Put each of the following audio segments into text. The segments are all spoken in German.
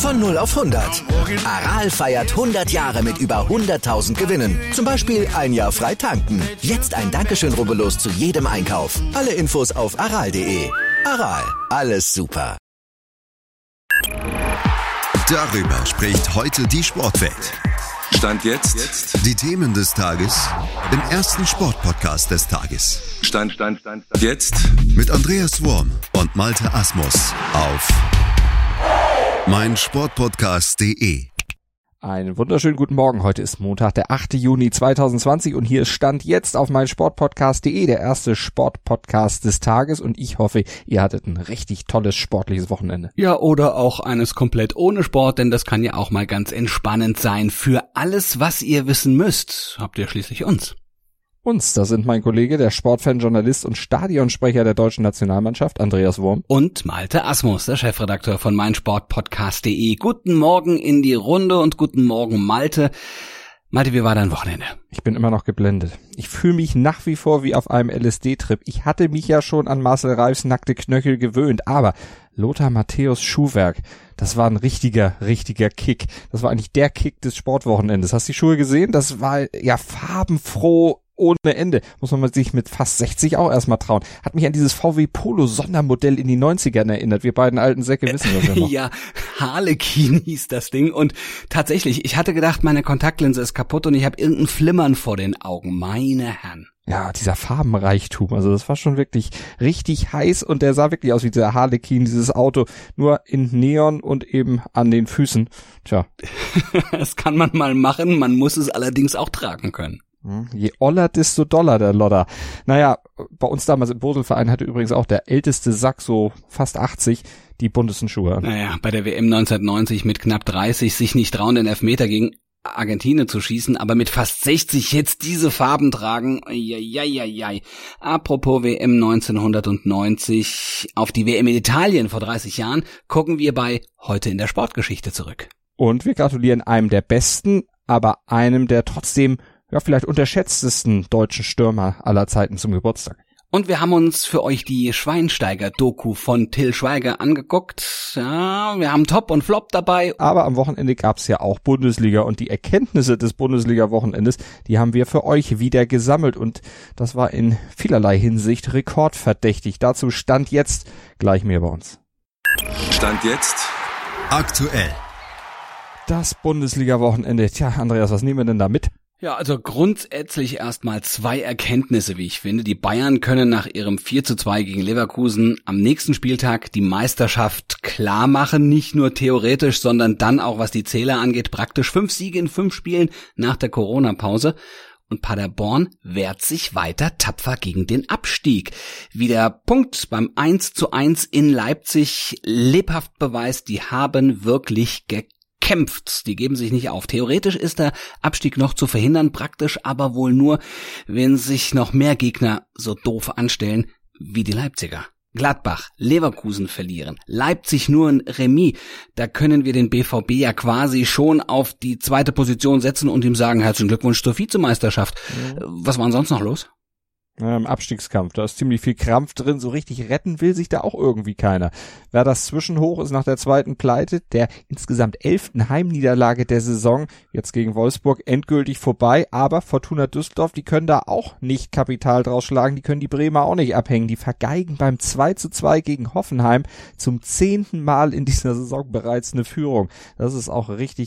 Von 0 auf 100. Aral feiert 100 Jahre mit über 100.000 Gewinnen. Zum Beispiel ein Jahr frei tanken. Jetzt ein Dankeschön, rubbellos zu jedem Einkauf. Alle Infos auf aral.de. Aral, alles super. Darüber spricht heute die Sportwelt. Stand jetzt. Die Themen des Tages im ersten Sportpodcast des Tages. Stand jetzt. Mit Andreas Worm und Malte Asmus auf meinsportpodcast.de. Einen wunderschönen guten Morgen. Heute ist Montag, der 8. Juni 2020 und hier ist Stand jetzt auf meinsportpodcast.de, der erste Sportpodcast des Tages, und ich hoffe, ihr hattet ein richtig tolles sportliches Wochenende. Ja, oder auch eines komplett ohne Sport, denn das kann ja auch mal ganz entspannend sein. Für alles, was ihr wissen müsst, habt ihr schließlich uns. Das sind mein Kollege, der Sportfan, Journalist und Stadionsprecher der deutschen Nationalmannschaft, Andreas Worm. Und Malte Asmus, der Chefredakteur von meinsportpodcast.de. Guten Morgen in die Runde und guten Morgen, Malte. Malte, wie war dein Wochenende? Ich bin immer noch geblendet. Ich fühle mich nach wie vor wie auf einem LSD-Trip. Ich hatte mich ja schon an Marcel Reifs nackte Knöchel gewöhnt, aber Lothar Matthäus Schuhwerk, das war ein richtiger Kick. Das war eigentlich der Kick des Sportwochenendes. Hast du die Schuhe gesehen? Das war ja farbenfroh ohne Ende. Muss man sich mit fast 60 auch erstmal trauen. Hat mich an dieses VW Polo Sondermodell in die 90ern erinnert. Wir beiden alten Säcke wissen, was wir machen. Ja, Harlequin hieß das Ding. Und tatsächlich, ich hatte gedacht, meine Kontaktlinse ist kaputt und ich habe irgendein Flimmern vor den Augen. Meine Herren. Ja, dieser Farbenreichtum, also das war schon wirklich richtig heiß und der sah wirklich aus wie dieser Harlequin, dieses Auto, nur in Neon und eben an den Füßen. Tja. Das kann man mal machen, man muss es allerdings auch tragen können. Je oller, desto doller, der Lodder. Naja, bei uns damals im Boselverein hatte übrigens auch der älteste Sack, so fast 80, die buntesten Schuhe an. Naja, bei der WM 1990 mit knapp 30 sich nicht trauen, den Elfmeter gegen Argentinien zu schießen, aber mit fast 60 jetzt diese Farben tragen. Eieieiei. Apropos WM 1990, auf die WM in Italien vor 30 Jahren gucken wir bei Heute in der Sportgeschichte zurück. Und wir gratulieren einem der besten, aber einem der trotzdem vielleicht unterschätztesten deutschen Stürmer aller Zeiten zum Geburtstag. Und wir haben uns für euch die Schweinsteiger-Doku von Till Schweiger angeguckt. Ja, wir haben Top und Flop dabei. Aber am Wochenende gab's ja auch Bundesliga und die Erkenntnisse des Bundesliga-Wochenendes, die haben wir für euch wieder gesammelt und das war in vielerlei Hinsicht rekordverdächtig. Dazu Stand jetzt gleich mehr bei uns. Stand jetzt. Aktuell. Das Bundesliga-Wochenende. Tja, Andreas, was nehmen wir denn da mit? Ja, also grundsätzlich erstmal 2 Erkenntnisse, wie ich finde. Die Bayern können nach ihrem 4:2 gegen Leverkusen am nächsten Spieltag die Meisterschaft klar machen. Nicht nur theoretisch, sondern dann auch, was die Zähler angeht, praktisch 5 Siege in 5 Spielen nach der Corona-Pause. Und Paderborn wehrt sich weiter tapfer gegen den Abstieg. Wie der Punkt beim 1:1 in Leipzig lebhaft beweist, die haben wirklich gekämpft. Die geben sich nicht auf. Theoretisch ist der Abstieg noch zu verhindern, praktisch aber wohl nur, wenn sich noch mehr Gegner so doof anstellen wie die Leipziger. Gladbach, Leverkusen verlieren, Leipzig nur ein Remis. Da können wir den BVB ja quasi schon auf die 2. Position setzen und ihm sagen, herzlichen Glückwunsch zur Vizemeisterschaft. Was war denn sonst noch los? Im Abstiegskampf, da ist ziemlich viel Krampf drin, so richtig retten will sich da auch irgendwie keiner. Werders Zwischenhoch ist nach der 2. Pleite, der insgesamt 11. Heimniederlage der Saison, jetzt gegen Wolfsburg, endgültig vorbei, aber Fortuna Düsseldorf, die können da auch nicht Kapital draus schlagen, die können die Bremer auch nicht abhängen, die vergeigen beim 2:2 gegen Hoffenheim zum 10. Mal in dieser Saison bereits eine Führung. Das ist auch richtig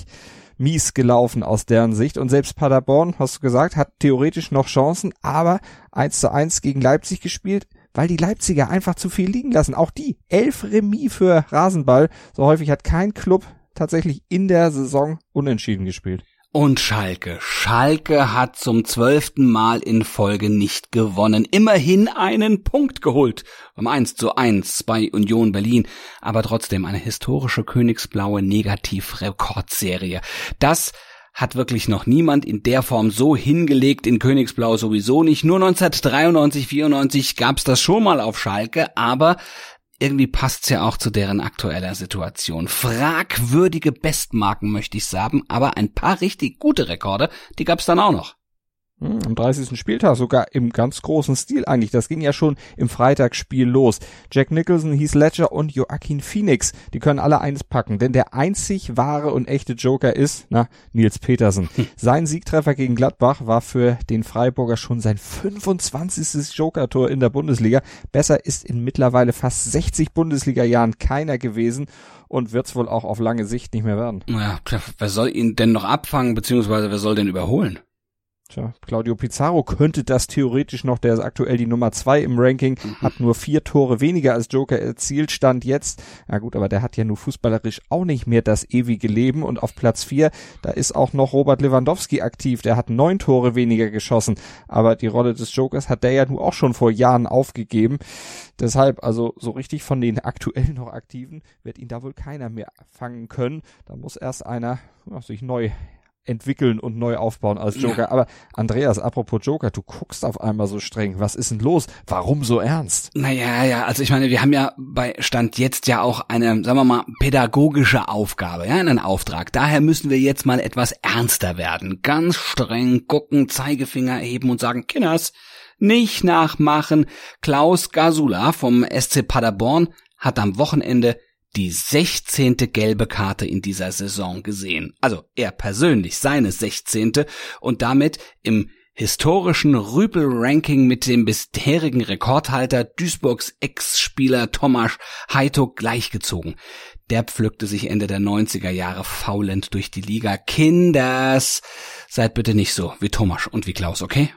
mies gelaufen aus deren Sicht. Und selbst Paderborn, hast du gesagt, hat theoretisch noch Chancen, aber 1:1 gegen Leipzig gespielt, weil die Leipziger einfach zu viel liegen lassen. Auch die 11 Remis für Rasenball. So häufig hat kein Club tatsächlich in der Saison unentschieden gespielt. Und Schalke. Schalke hat zum 12. Mal in Folge nicht gewonnen. Immerhin einen Punkt geholt. Beim 1:1 bei Union Berlin. Aber trotzdem eine historische königsblaue Negativrekordserie. Das hat wirklich noch niemand in der Form so hingelegt, in Königsblau sowieso nicht. Nur 1993, 94 gab's das schon mal auf Schalke, aber irgendwie passt's ja auch zu deren aktueller Situation. Fragwürdige Bestmarken möchte ich sagen, aber ein paar richtig gute Rekorde, die gab's dann auch noch. Am 30. Spieltag sogar im ganz großen Stil eigentlich. Das ging ja schon im Freitagsspiel los. Jack Nicholson, Heath Ledger und Joaquin Phoenix, die können alle eins packen, denn der einzig wahre und echte Joker ist, Nils Petersen. Sein Siegtreffer gegen Gladbach war für den Freiburger schon sein 25. Joker-Tor in der Bundesliga. Besser ist in mittlerweile fast 60 Bundesliga-Jahren keiner gewesen und wird's wohl auch auf lange Sicht nicht mehr werden. Ja, klar, wer soll ihn denn noch abfangen, beziehungsweise wer soll den überholen? Tja, Claudio Pizarro könnte das theoretisch noch, der ist aktuell die Nummer 2 im Ranking, hat nur 4 Tore weniger als Joker erzielt, Stand jetzt. Na gut, aber der hat ja nur fußballerisch auch nicht mehr das ewige Leben und auf Platz 4, da ist auch noch Robert Lewandowski aktiv, der hat 9 Tore weniger geschossen, aber die Rolle des Jokers hat der ja nun auch schon vor Jahren aufgegeben. Deshalb, also so richtig von den aktuell noch Aktiven wird ihn da wohl keiner mehr fangen können. Da muss erst einer sich neu entwickeln und neu aufbauen als Joker. Ja. Aber Andreas, apropos Joker, du guckst auf einmal so streng. Was ist denn los? Warum so ernst? Naja, also ich meine, wir haben ja bei Stand jetzt ja auch eine, sagen wir mal, pädagogische Aufgabe, einen Auftrag. Daher müssen wir jetzt mal etwas ernster werden. Ganz streng gucken, Zeigefinger heben und sagen, Kinders, nicht nachmachen. Klaus Gasula vom SC Paderborn hat am Wochenende die 16. gelbe Karte in dieser Saison gesehen. Also er persönlich seine 16. und damit im historischen Rüpel-Ranking mit dem bisherigen Rekordhalter Duisburgs Ex-Spieler Tomasz Hajto gleichgezogen. Der pflückte sich Ende der 90er Jahre faulend durch die Liga. Kinders, seid bitte nicht so wie Tomasz und wie Klaus, okay?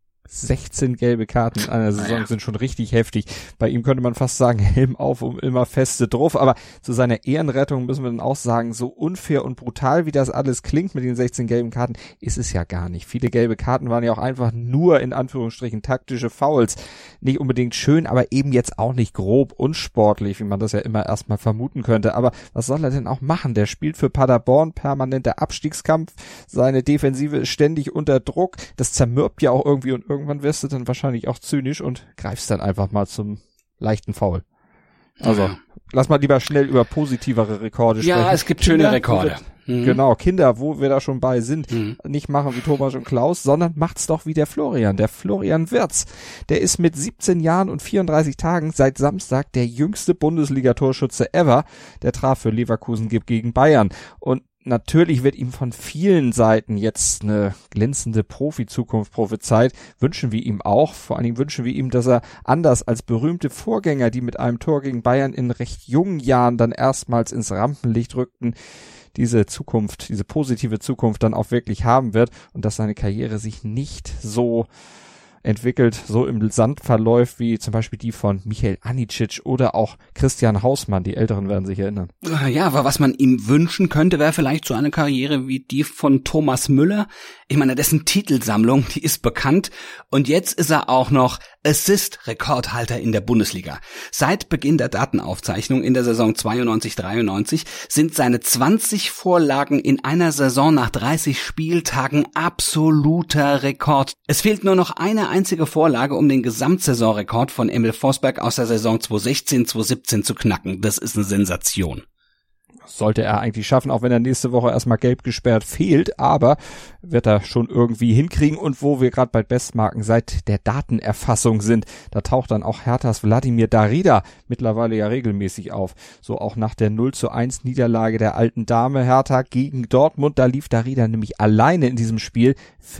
16 gelbe Karten in einer Saison sind schon richtig heftig. Bei ihm könnte man fast sagen, Helm auf und immer feste drauf. Aber zu seiner Ehrenrettung müssen wir dann auch sagen, so unfair und brutal, wie das alles klingt mit den 16 gelben Karten, ist es ja gar nicht. Viele gelbe Karten waren ja auch einfach nur in Anführungsstrichen taktische Fouls. Nicht unbedingt schön, aber eben jetzt auch nicht grob unsportlich, wie man das ja immer erstmal vermuten könnte. Aber was soll er denn auch machen? Der spielt für Paderborn, permanenter Abstiegskampf. Seine Defensive ist ständig unter Druck. Das zermürbt ja auch irgendwie und irgendwann wirst du dann wahrscheinlich auch zynisch und greifst dann einfach mal zum leichten Foul. Also, lass mal lieber schnell über positivere Rekorde sprechen. Ja, es gibt schöne Rekorde. Genau, Kinder, wo wir da schon bei sind, nicht machen wie Thomas und Klaus, sondern macht's doch wie der Florian Wirtz. Der ist mit 17 Jahren und 34 Tagen seit Samstag der jüngste Bundesliga-Torschütze ever. Der traf für Leverkusen gegen Bayern. Und natürlich wird ihm von vielen Seiten jetzt eine glänzende Profi-Zukunft prophezeit. Wünschen wir ihm auch. Vor allen Dingen wünschen wir ihm, dass er anders als berühmte Vorgänger, die mit einem Tor gegen Bayern in recht jungen Jahren dann erstmals ins Rampenlicht rückten, diese positive Zukunft dann auch wirklich haben wird und dass seine Karriere sich nicht so entwickelt, so im Sand verläuft, wie zum Beispiel die von Michael Anicic oder auch Christian Hausmann. Die Älteren werden sich erinnern. Ja, aber was man ihm wünschen könnte, wäre vielleicht so eine Karriere wie die von Thomas Müller. Ich meine, dessen Titelsammlung, die ist bekannt. Und jetzt ist er auch noch Assist-Rekordhalter in der Bundesliga. Seit Beginn der Datenaufzeichnung in der Saison 92/93 sind seine 20 Vorlagen in einer Saison nach 30 Spieltagen absoluter Rekord. Es fehlt nur noch eine einzige Vorlage, um den Gesamtsaisonrekord von Emil Forsberg aus der Saison 2016/17 zu knacken. Das ist eine Sensation. Sollte er eigentlich schaffen, auch wenn er nächste Woche erstmal gelb gesperrt fehlt, aber wird er schon irgendwie hinkriegen. Und wo wir gerade bei Bestmarken seit der Datenerfassung sind, da taucht dann auch Herthas Wladimir Darida mittlerweile ja regelmäßig auf. So auch nach der 0:1 Niederlage der alten Dame Hertha gegen Dortmund, da lief Darida nämlich alleine in diesem Spiel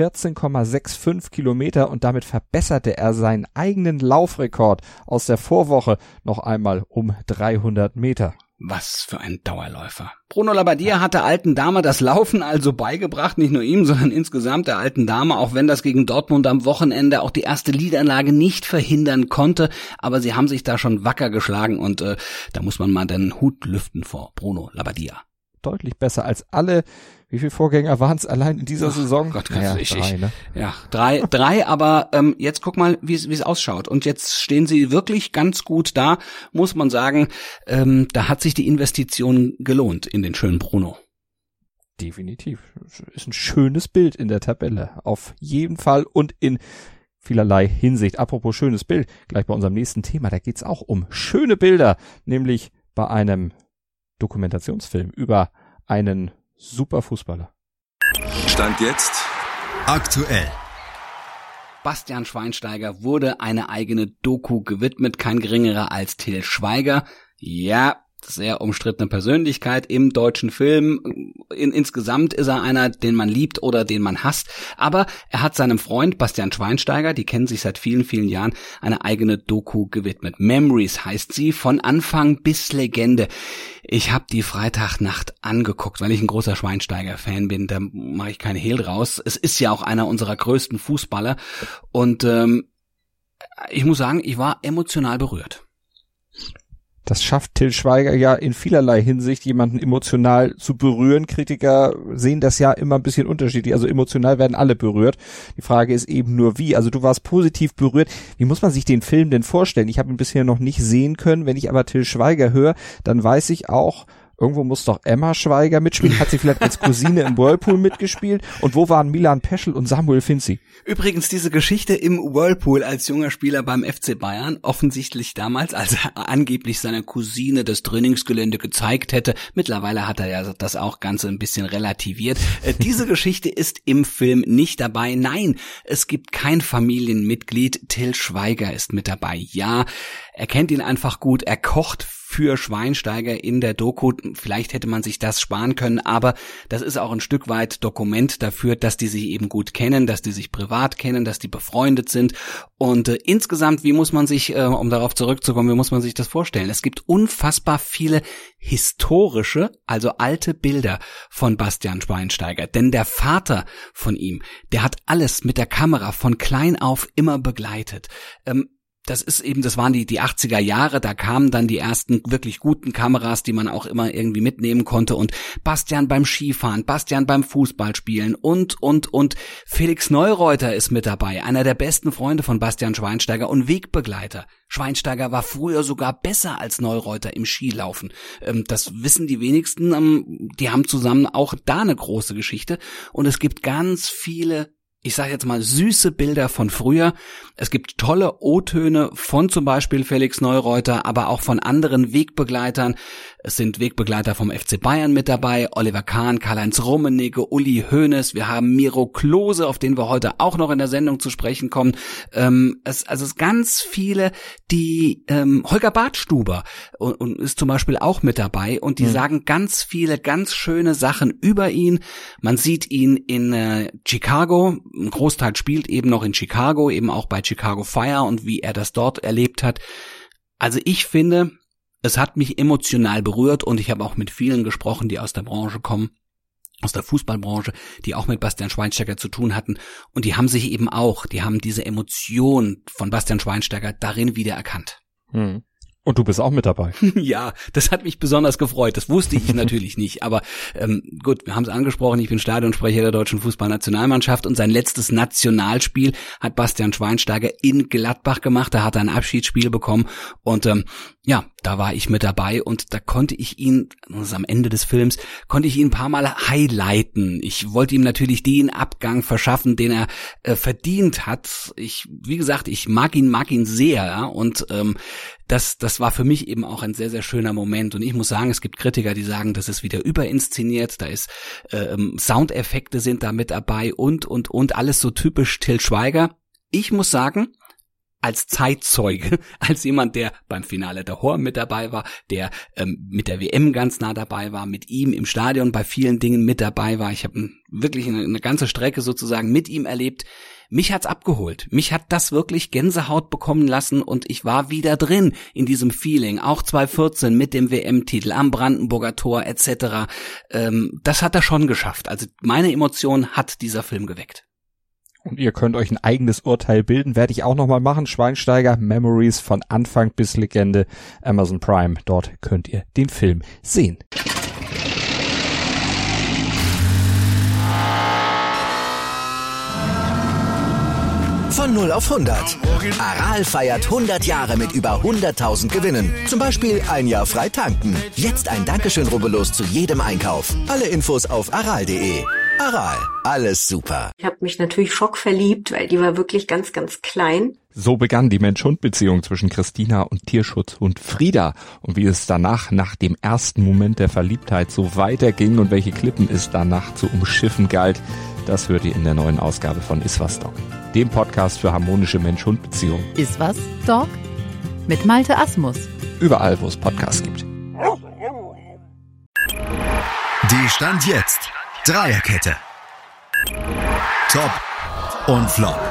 14,65 Kilometer und damit verbesserte er seinen eigenen Laufrekord aus der Vorwoche noch einmal um 300 Meter. Was für ein Dauerläufer. Bruno Labbadia hat der alten Dame das Laufen also beigebracht, nicht nur ihm, sondern insgesamt der alten Dame, auch wenn das gegen Dortmund am Wochenende auch die erste Niederlage nicht verhindern konnte, aber sie haben sich da schon wacker geschlagen und da muss man mal den Hut lüften vor Bruno Labbadia. Deutlich besser als alle. Wie viele Vorgänger waren es allein in dieser Saison? Gott, drei, aber jetzt guck mal, wie es ausschaut. Und jetzt stehen sie wirklich ganz gut da, muss man sagen. Da hat sich die Investition gelohnt in den schönen Bruno. Definitiv. Ist ein schönes Bild in der Tabelle. Auf jeden Fall und in vielerlei Hinsicht. Apropos schönes Bild, gleich bei unserem nächsten Thema, da geht's auch um schöne Bilder, nämlich bei einem Dokumentationsfilm über einen Superfußballer. Stand jetzt aktuell. Bastian Schweinsteiger wurde eine eigene Doku gewidmet, kein geringerer als Til Schweiger. Ja, sehr umstrittene Persönlichkeit im deutschen Film. Insgesamt ist er einer, den man liebt oder den man hasst. Aber er hat seinem Freund Bastian Schweinsteiger, die kennen sich seit vielen, vielen Jahren, eine eigene Doku gewidmet. Memories heißt sie, von Anfang bis Legende. Ich habe die Freitagnacht angeguckt, weil ich ein großer Schweinsteiger-Fan bin. Da mache ich keinen Hehl draus. Es ist ja auch einer unserer größten Fußballer. Und ich muss sagen, ich war emotional berührt. Das schafft Til Schweiger ja in vielerlei Hinsicht, jemanden emotional zu berühren. Kritiker sehen das ja immer ein bisschen unterschiedlich. Also emotional werden alle berührt. Die Frage ist eben nur wie. Also du warst positiv berührt. Wie muss man sich den Film denn vorstellen? Ich habe ihn bisher noch nicht sehen können. Wenn ich aber Til Schweiger höre, dann weiß ich auch, irgendwo muss doch Emma Schweiger mitspielen. Hat sie vielleicht als Cousine im Whirlpool mitgespielt? Und wo waren Milan Peschel und Samuel Finzi? Übrigens diese Geschichte im Whirlpool als junger Spieler beim FC Bayern, offensichtlich damals, als er angeblich seiner Cousine das Trainingsgelände gezeigt hätte. Mittlerweile hat er ja das auch Ganze ein bisschen relativiert. Diese Geschichte ist im Film nicht dabei. Nein, es gibt kein Familienmitglied. Til Schweiger ist mit dabei. Ja, er kennt ihn einfach gut. Er kocht für Schweinsteiger in der Doku. Vielleicht hätte man sich das sparen können, aber das ist auch ein Stück weit Dokument dafür, dass die sich eben gut kennen, dass die sich privat kennen, dass die befreundet sind. Und insgesamt, wie muss man sich, um darauf zurückzukommen, wie muss man sich das vorstellen? Es gibt unfassbar viele historische, also alte Bilder von Bastian Schweinsteiger. Denn der Vater von ihm, der hat alles mit der Kamera von klein auf immer begleitet. Das waren die 80er Jahre, da kamen dann die ersten wirklich guten Kameras, die man auch immer irgendwie mitnehmen konnte, und Bastian beim Skifahren, Bastian beim Fußballspielen und Felix Neureuter ist mit dabei, einer der besten Freunde von Bastian Schweinsteiger und Wegbegleiter. Schweinsteiger war früher sogar besser als Neureuter im Skilaufen. Das wissen die wenigsten, die haben zusammen auch da eine große Geschichte, und es gibt ganz viele, ich sage jetzt mal, süße Bilder von früher. Es gibt tolle O-Töne von zum Beispiel Felix Neureuter, aber auch von anderen Wegbegleitern. Es sind Wegbegleiter vom FC Bayern mit dabei, Oliver Kahn, Karl-Heinz Rummenigge, Uli Hoeneß. Wir haben Miro Klose, auf den wir heute auch noch in der Sendung zu sprechen kommen. Es ganz viele, die Holger Badstuber und ist zum Beispiel auch mit dabei, und die sagen ganz viele, ganz schöne Sachen über ihn. Man sieht ihn in Chicago. Ein Großteil spielt eben noch in Chicago, eben auch bei Chicago Fire, und wie er das dort erlebt hat. Also ich finde, es hat mich emotional berührt, und ich habe auch mit vielen gesprochen, die aus der Branche kommen, aus der Fußballbranche, die auch mit Bastian Schweinsteiger zu tun hatten, und die haben diese Emotion von Bastian Schweinsteiger darin wiedererkannt. Und du bist auch mit dabei. Ja, das hat mich besonders gefreut. Das wusste ich natürlich nicht. Aber gut, wir haben es angesprochen. Ich bin Stadionsprecher der deutschen Fußballnationalmannschaft, und sein letztes Nationalspiel hat Bastian Schweinsteiger in Gladbach gemacht. Da hat er ein Abschiedsspiel bekommen, und da war ich mit dabei, und da konnte ich ihn, das ist am Ende des Films, ein paar Mal highlighten. Ich wollte ihm natürlich den Abgang verschaffen, den er verdient hat. Wie gesagt, ich mag ihn sehr, ja, und das war für mich eben auch ein sehr, sehr schöner Moment. Und ich muss sagen, es gibt Kritiker, die sagen, das ist wieder überinszeniert, da ist Soundeffekte sind da mit dabei und alles so typisch Til Schweiger. Ich muss sagen, als Zeitzeuge, als jemand, der beim Finale der Horn mit dabei war, der mit der WM ganz nah dabei war, mit ihm im Stadion bei vielen Dingen mit dabei war. Ich habe wirklich eine ganze Strecke sozusagen mit ihm erlebt. Mich hat's abgeholt. Mich hat das wirklich Gänsehaut bekommen lassen, und ich war wieder drin in diesem Feeling. Auch 2014 mit dem WM-Titel am Brandenburger Tor etc. Das hat er schon geschafft. Also meine Emotion hat dieser Film geweckt. Und ihr könnt euch ein eigenes Urteil bilden, werde ich auch nochmal machen. Schweinsteiger, Memories von Anfang bis Legende, Amazon Prime. Dort könnt ihr den Film sehen. Von 0 auf 100. Aral feiert 100 Jahre mit über 100.000 Gewinnen. Zum Beispiel ein Jahr frei tanken. Jetzt ein Dankeschön, rubbellos zu jedem Einkauf. Alle Infos auf aral.de. Aral, alles super. Ich habe mich natürlich schockverliebt, weil die war wirklich ganz, ganz klein. So begann die Mensch-Hund-Beziehung zwischen Christina und Tierschutzhund Frieda. Und wie es danach, nach dem ersten Moment der Verliebtheit, so weiterging und welche Klippen es danach zu umschiffen galt, das hört ihr in der neuen Ausgabe von Iswas Dog, dem Podcast für harmonische Mensch-Hund-Beziehungen. Iswas Dog mit Malte Asmus. Überall, wo es Podcasts gibt. Die Stand jetzt Dreierkette. Top und Flop.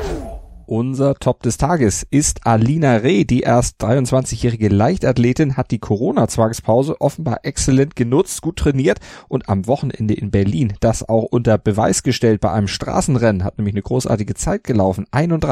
Unser Top des Tages ist Alina Reh. Die erst 23-jährige Leichtathletin hat die Corona-Zwangspause offenbar exzellent genutzt, gut trainiert und am Wochenende in Berlin das auch unter Beweis gestellt bei einem Straßenrennen. Hat nämlich eine großartige Zeit gelaufen.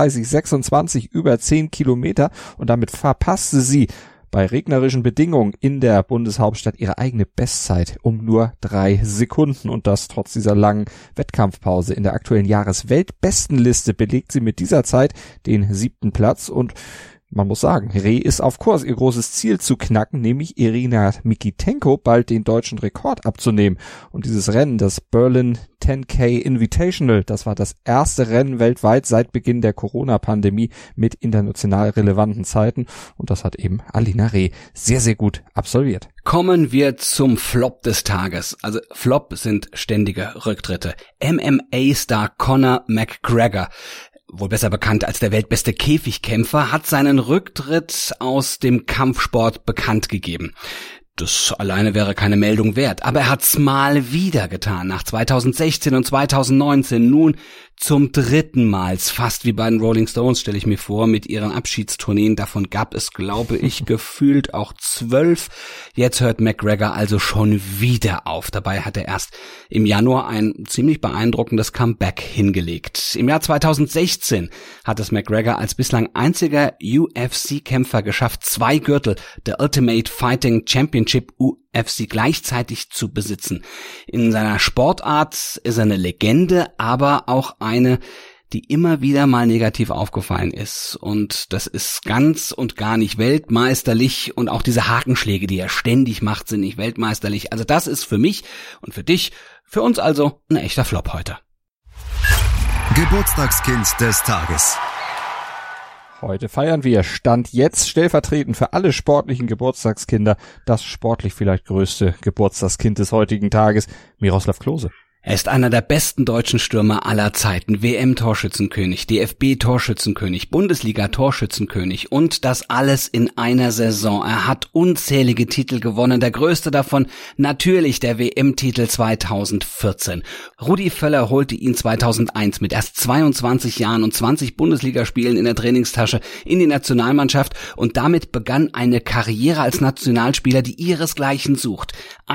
31,26 über 10 Kilometer und damit verpasste sie bei regnerischen Bedingungen in der Bundeshauptstadt ihre eigene Bestzeit um nur 3 Sekunden und das trotz dieser langen Wettkampfpause. In der aktuellen Jahresweltbestenliste belegt sie mit dieser Zeit den 7. Platz und man muss sagen, Reh ist auf Kurs, ihr großes Ziel zu knacken, nämlich Irina Mikitenko bald den deutschen Rekord abzunehmen. Und dieses Rennen, das Berlin 10K Invitational, das war das erste Rennen weltweit seit Beginn der Corona-Pandemie mit international relevanten Zeiten. Und das hat eben Alina Reh sehr, sehr gut absolviert. Kommen wir zum Flop des Tages. Also Flop sind ständige Rücktritte. MMA-Star Conor McGregor, wohl besser bekannt als der weltbeste Käfigkämpfer, hat seinen Rücktritt aus dem Kampfsport bekannt gegeben. Das alleine wäre keine Meldung wert, aber er hat's mal wieder getan. Nach 2016 und 2019 nun zum 3. Mal, fast wie bei den Rolling Stones, stelle ich mir vor, mit ihren Abschiedstourneen. Davon gab es, glaube ich, gefühlt auch 12. Jetzt hört McGregor also schon wieder auf. Dabei hat er erst im Januar ein ziemlich beeindruckendes Comeback hingelegt. Im Jahr 2016 hat es McGregor als bislang einziger UFC-Kämpfer geschafft, 2 Gürtel der Ultimate Fighting Championship UFC gleichzeitig zu besitzen. In seiner Sportart ist er eine Legende, aber auch eine, die immer wieder mal negativ aufgefallen ist. Und das ist ganz und gar nicht weltmeisterlich. Und auch diese Hakenschläge, die er ständig macht, sind nicht weltmeisterlich. Also das ist für mich und für dich, für uns also ein echter Flop heute. Geburtstagskind des Tages. Heute feiern wir Stand jetzt stellvertretend für alle sportlichen Geburtstagskinder das sportlich vielleicht größte Geburtstagskind des heutigen Tages, Miroslav Klose. Er ist einer der besten deutschen Stürmer aller Zeiten, WM-Torschützenkönig, DFB-Torschützenkönig, Bundesliga-Torschützenkönig und das alles in einer Saison. Er hat unzählige Titel gewonnen, der größte davon natürlich der WM-Titel 2014. Rudi Völler holte ihn 2001 mit erst 22 Jahren und 20 Bundesligaspielen in der Trainingstasche in die Nationalmannschaft und damit begann eine Karriere als Nationalspieler, die ihresgleichen sucht.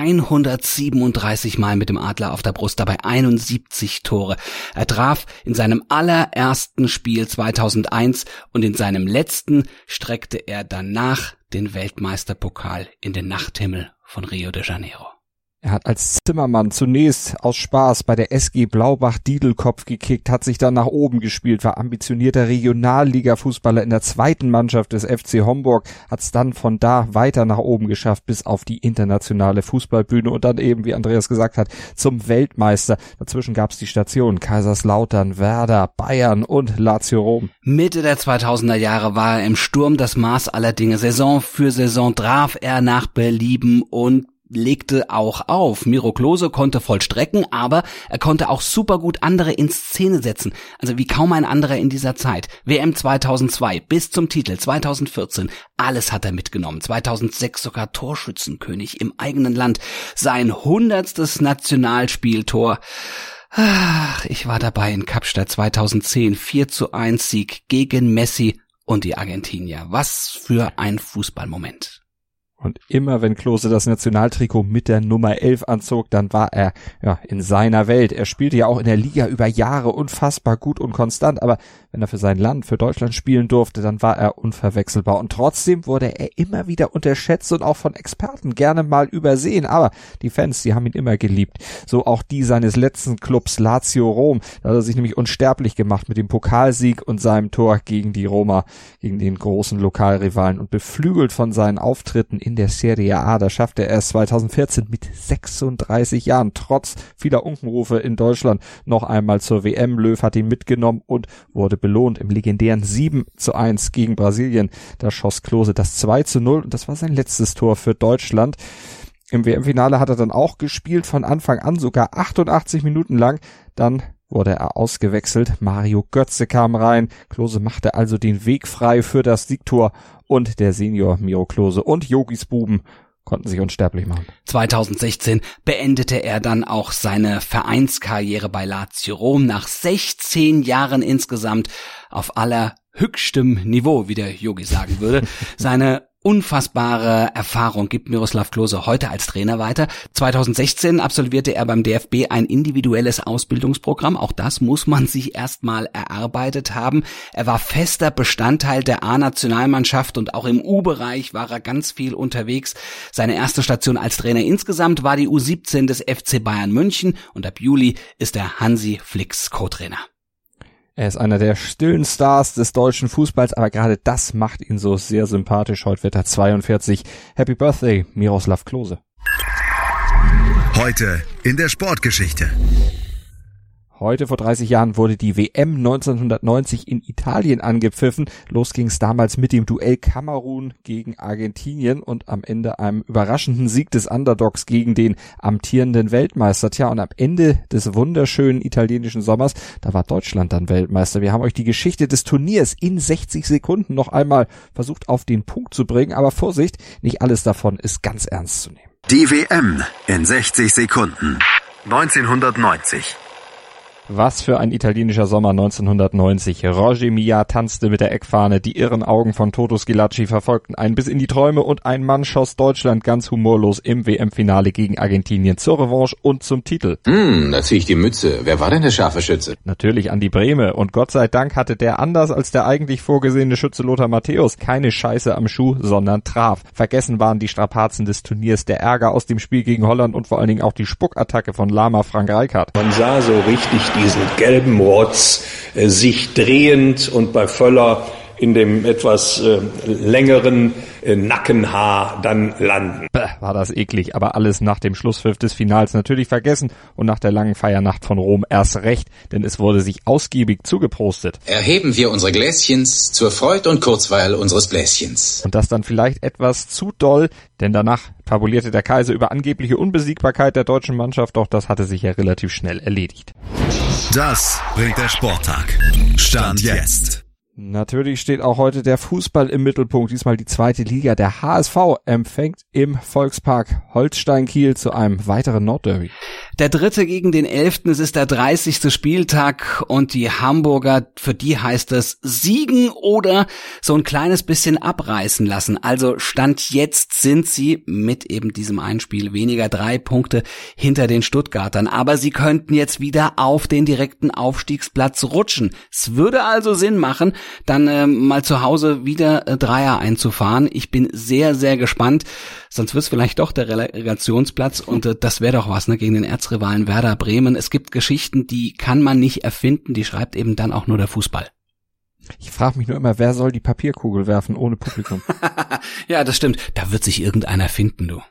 137 Mal mit dem Adler auf der Brust, dabei 71 Tore. Er traf in seinem allerersten Spiel 2001 und in seinem letzten streckte er danach den Weltmeisterpokal in den Nachthimmel von Rio de Janeiro. Er hat als Zimmermann zunächst aus Spaß bei der SG Blaubach-Diedelkopf gekickt, hat sich dann nach oben gespielt, war ambitionierter Regionalliga-Fußballer in der 2. Mannschaft des FC Homburg, hat es dann von da weiter nach oben geschafft, bis auf die internationale Fußballbühne und dann eben, wie Andreas gesagt hat, zum Weltmeister. Dazwischen gab es die Stationen Kaiserslautern, Werder, Bayern und Lazio Rom. Mitte der 2000er Jahre war er im Sturm das Maß aller Dinge. Saison für Saison traf er nach Belieben und legte auch auf. Miro Klose konnte vollstrecken, aber er konnte auch super gut andere in Szene setzen. Also wie kaum ein anderer in dieser Zeit. WM 2002 bis zum Titel 2014. Alles hat er mitgenommen. 2006 sogar Torschützenkönig im eigenen Land. Sein 100. Nationalspieltor. Ach, ich war dabei in Kapstadt 2010. 4:1 Sieg gegen Messi und die Argentinier. Was für ein Fußballmoment. Und immer wenn Klose das Nationaltrikot mit der Nummer 11 anzog, dann war er in seiner Welt. Er spielte ja auch in der Liga über Jahre unfassbar gut und konstant, aber wenn er für sein Land, für Deutschland spielen durfte, dann war er unverwechselbar. Und trotzdem wurde er immer wieder unterschätzt und auch von Experten gerne mal übersehen. Aber die Fans, die haben ihn immer geliebt. So auch die seines letzten Clubs Lazio Rom. Da hat er sich nämlich unsterblich gemacht mit dem Pokalsieg und seinem Tor gegen die Roma, gegen den großen Lokalrivalen. Und beflügelt von seinen Auftritten in der Serie A, da schaffte er es 2014 mit 36 Jahren, trotz vieler Unkenrufe in Deutschland, noch einmal zur WM. Löw hat ihn mitgenommen und wurde belohnt im legendären 7:1 gegen Brasilien. Da schoss Klose das 2:0 und das war sein letztes Tor für Deutschland. Im WM-Finale hat er dann auch gespielt, von Anfang an sogar 88 Minuten lang. Dann wurde er ausgewechselt. Mario Götze kam rein. Klose machte also den Weg frei für das Siegtor und der Senior Miro Klose und Jogis Buben konnten sich unsterblich machen. 2016 beendete er dann auch seine Vereinskarriere bei Lazio Rom nach 16 Jahren insgesamt auf allerhöchstem Niveau, wie der Jogi sagen würde. Seine unfassbare Erfahrung gibt Miroslav Klose heute als Trainer weiter. 2016 absolvierte er beim DFB ein individuelles Ausbildungsprogramm. Auch das muss man sich erstmal erarbeitet haben. Er war fester Bestandteil der A-Nationalmannschaft und auch im U-Bereich war er ganz viel unterwegs. Seine erste Station als Trainer insgesamt war die U17 des FC Bayern München und ab Juli ist er Hansi Flicks Co-Trainer. Er ist einer der stillen Stars des deutschen Fußballs, aber gerade das macht ihn so sehr sympathisch. Heute wird er 42. Happy Birthday, Miroslav Klose. Heute in der Sportgeschichte. Heute vor 30 Jahren wurde die WM 1990 in Italien angepfiffen. Los ging es damals mit dem Duell Kamerun gegen Argentinien und am Ende einem überraschenden Sieg des Underdogs gegen den amtierenden Weltmeister. Tja, und am Ende des wunderschönen italienischen Sommers, da war Deutschland dann Weltmeister. Wir haben euch die Geschichte des Turniers in 60 Sekunden noch einmal versucht auf den Punkt zu bringen. Aber Vorsicht, nicht alles davon ist ganz ernst zu nehmen. Die WM in 60 Sekunden. 1990. Was für ein italienischer Sommer 1990. Roger Milla tanzte mit der Eckfahne, die irren Augen von Toto Schillaci verfolgten einen bis in die Träume und ein Mann schoss Deutschland ganz humorlos im WM-Finale gegen Argentinien zur Revanche und zum Titel. Da zieh ich die Mütze. Wer war denn der scharfe Schütze? Natürlich Andi Brehme und Gott sei Dank hatte der anders als der eigentlich vorgesehene Schütze Lothar Matthäus keine Scheiße am Schuh, sondern traf. Vergessen waren die Strapazen des Turniers, der Ärger aus dem Spiel gegen Holland und vor allen Dingen auch die Spuckattacke von Lama Frank Rijkaard. Man sah so richtig diesen gelben Rotz sich drehend und bei Völler in dem etwas längeren Nackenhaar dann landen. War das eklig, aber alles nach dem Schlusspfiff des Finals natürlich vergessen und nach der langen Feiernacht von Rom erst recht, denn es wurde sich ausgiebig zugeprostet. Erheben wir unsere Gläschens zur Freud und Kurzweil unseres Bläschens. Und das dann vielleicht etwas zu doll, denn danach fabulierte der Kaiser über angebliche Unbesiegbarkeit der deutschen Mannschaft, doch das hatte sich ja relativ schnell erledigt. Das bringt der Sporttag. Stand jetzt. Natürlich steht auch heute der Fußball im Mittelpunkt, diesmal die zweite Liga. Der HSV empfängt im Volkspark Holstein Kiel zu einem weiteren Nordderby. Der 3. gegen den 11. Es ist der 30. Spieltag und die Hamburger, für die heißt es siegen oder so ein kleines bisschen abreißen lassen. Also Stand jetzt sind sie mit eben diesem Einspiel weniger 3 Punkte hinter den Stuttgartern. Aber sie könnten jetzt wieder auf den direkten Aufstiegsplatz rutschen. Es würde also Sinn machen, dann mal zu Hause wieder Dreier einzufahren. Ich bin sehr, sehr gespannt. Sonst wird's vielleicht doch der Relegationsplatz und das wäre doch was, ne, gegen den Erzrivalen Werder Bremen. Es gibt Geschichten, die kann man nicht erfinden, die schreibt eben dann auch nur der Fußball. Ich frage mich nur immer, wer soll die Papierkugel werfen ohne Publikum? Ja, das stimmt. Da wird sich irgendeiner finden, du.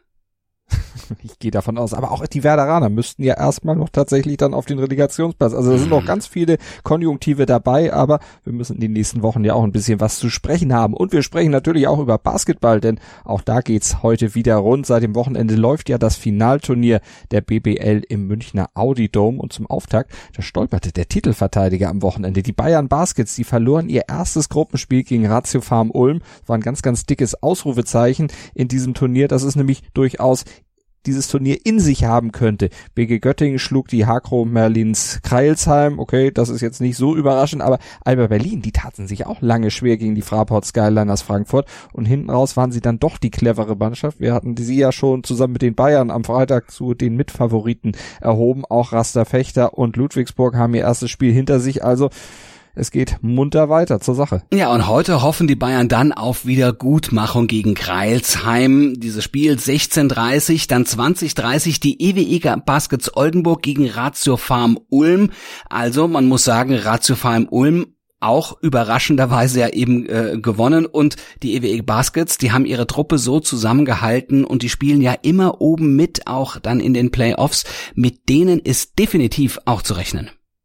Ich gehe davon aus. Aber auch die Werderaner müssten ja erstmal noch tatsächlich dann auf den Relegationsplatz. Also da sind noch ganz viele Konjunktive dabei, aber wir müssen in den nächsten Wochen ja auch ein bisschen was zu sprechen haben. Und wir sprechen natürlich auch über Basketball, denn auch da geht's heute wieder rund. Seit dem Wochenende läuft ja das Finalturnier der BBL im Münchner Audi Dome und zum Auftakt, da stolperte der Titelverteidiger am Wochenende. Die Bayern Baskets, die verloren ihr erstes Gruppenspiel gegen Ratio Farm Ulm. Das war ein ganz, ganz dickes Ausrufezeichen in diesem Turnier. Das ist nämlich durchaus dieses Turnier in sich haben könnte. BG Göttingen schlug die Hakro Merlins Kreilsheim. Okay, das ist jetzt nicht so überraschend, aber Alba Berlin, die taten sich auch lange schwer gegen die Fraport Skyliners Frankfurt und hinten raus waren sie dann doch die clevere Mannschaft. Wir hatten sie ja schon zusammen mit den Bayern am Freitag zu den Mitfavoriten erhoben. Auch Raster Fechter und Ludwigsburg haben ihr erstes Spiel hinter sich, also es geht munter weiter zur Sache. Ja, und heute hoffen die Bayern dann auf Wiedergutmachung gegen Kreilsheim. Dieses Spiel 16:30, dann 20:30 die EWE Baskets Oldenburg gegen Ratio Farm Ulm. Also man muss sagen, Ratio Farm Ulm auch überraschenderweise ja eben gewonnen und die EWE Baskets, die haben ihre Truppe so zusammengehalten und die spielen ja immer oben mit, auch dann in den Playoffs. Mit denen ist definitiv auch zu rechnen.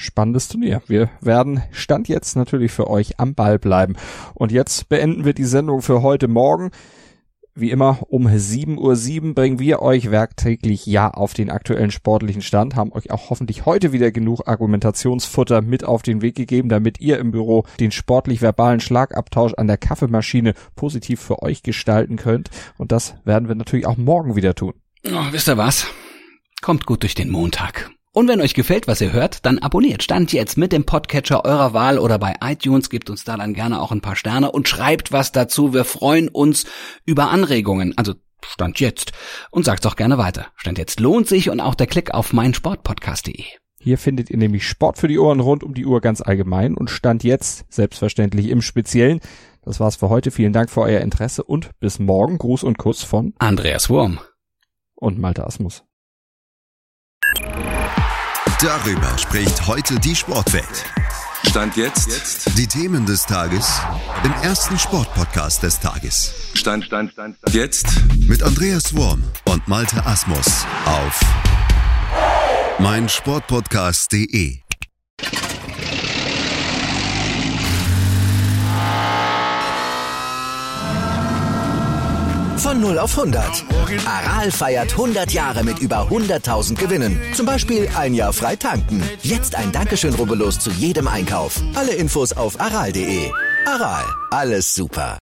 spannendes Turnier. Wir werden Stand jetzt natürlich für euch am Ball bleiben. Und jetzt beenden wir die Sendung für heute Morgen. Wie immer um 7:07 Uhr bringen wir euch werktäglich auf den aktuellen sportlichen Stand, haben euch auch hoffentlich heute wieder genug Argumentationsfutter mit auf den Weg gegeben, damit ihr im Büro den sportlich-verbalen Schlagabtausch an der Kaffeemaschine positiv für euch gestalten könnt. Und das werden wir natürlich auch morgen wieder tun. Oh, wisst ihr was? Kommt gut durch den Montag. Und wenn euch gefällt, was ihr hört, dann abonniert Stand jetzt mit dem Podcatcher eurer Wahl oder bei iTunes, gebt uns da dann gerne auch ein paar Sterne und schreibt was dazu. Wir freuen uns über Anregungen, also Stand jetzt. Und sagt's auch gerne weiter. Stand jetzt lohnt sich und auch der Klick auf meinsportpodcast.de. Hier findet ihr nämlich Sport für die Ohren rund um die Uhr ganz allgemein und Stand jetzt selbstverständlich im Speziellen. Das war's für heute. Vielen Dank für euer Interesse und bis morgen. Gruß und Kuss von Andreas Wurm und Malte Asmus. Darüber spricht heute die Sportwelt. Stand jetzt. Die Themen des Tages im ersten Sportpodcast des Tages. Stand jetzt. Mit Andreas Wurm und Malte Asmus auf meinsportpodcast.de. Von 0 auf 100. Aral feiert 100 Jahre mit über 100.000 Gewinnen. Zum Beispiel ein Jahr frei tanken. Jetzt ein Dankeschön, rubbellos zu jedem Einkauf. Alle Infos auf aral.de. Aral, alles super.